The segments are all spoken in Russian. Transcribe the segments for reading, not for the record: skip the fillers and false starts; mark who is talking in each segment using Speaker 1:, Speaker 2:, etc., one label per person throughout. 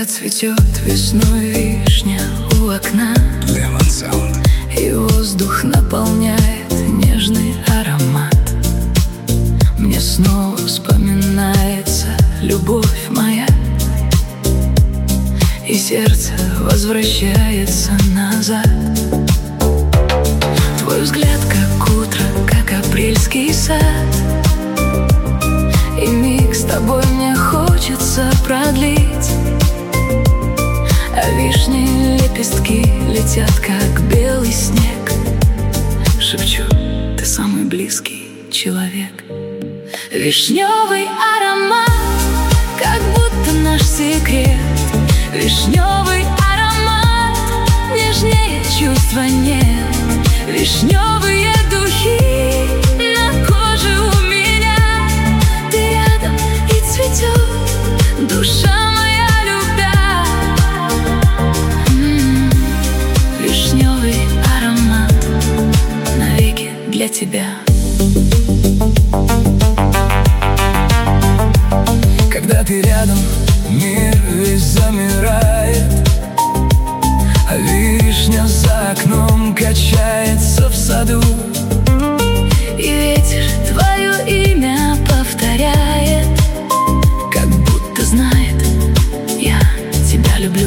Speaker 1: Когда цветет весной вишня у окна, и воздух наполняет нежный аромат, мне снова вспоминается любовь моя, и сердце возвращается назад. Твой взгляд как утро, как апрельский сад, и миг с тобой мне хочется продлить. А вишни лепестки летят, как белый снег. Шепчу, ты самый близкий человек. Вишневый аромат, как будто наш секрет. Вишневый аромат, нежнее чувства нет. Вишневые духи на коже у меня. Ты рядом и цветет душа моя, любя. Вишневый аромат навеки для тебя.
Speaker 2: Когда ты рядом, мир весь замирает, а вишня за окном качается в саду.
Speaker 1: И ветер твое имя повторяет,
Speaker 2: как будто
Speaker 1: знает, я тебя люблю.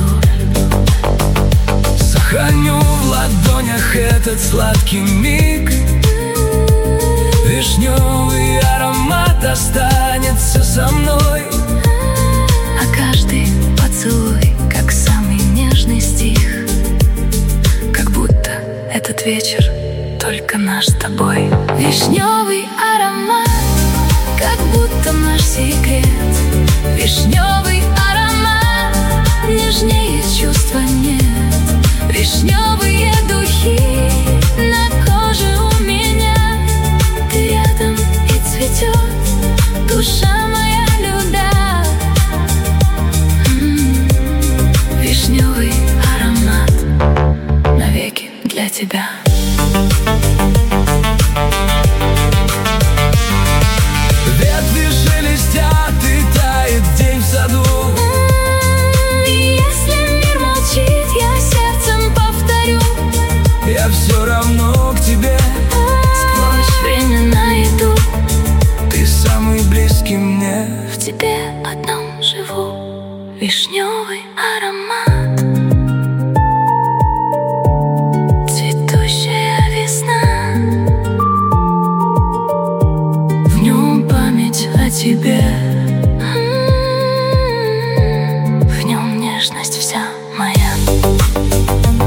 Speaker 2: Сохраню в ладонях этот сладкий миг. Вишневый аромат останется со мной.
Speaker 1: А каждый поцелуй, как самый нежный стих, как будто этот вечер только наш с тобой. Вишневый аромат, как будто наш секрет. Вишневый аромат, нежнее чувства нет. Вишневые духи на коже у меня. Ты рядом и цветет душа моя, любя. Вишневый аромат навеки для тебя.
Speaker 2: Ветви шелестят и тает день в саду.
Speaker 1: И если мир молчит, я сердцем повторю.
Speaker 2: Я все равно к тебе.
Speaker 1: Сквозь времена иду.
Speaker 2: Ты самый близкий мне.
Speaker 1: В тебе одном живу. Вишневый аромат, цветущая весна. В нем память о тебе, в нем нежность вся моя.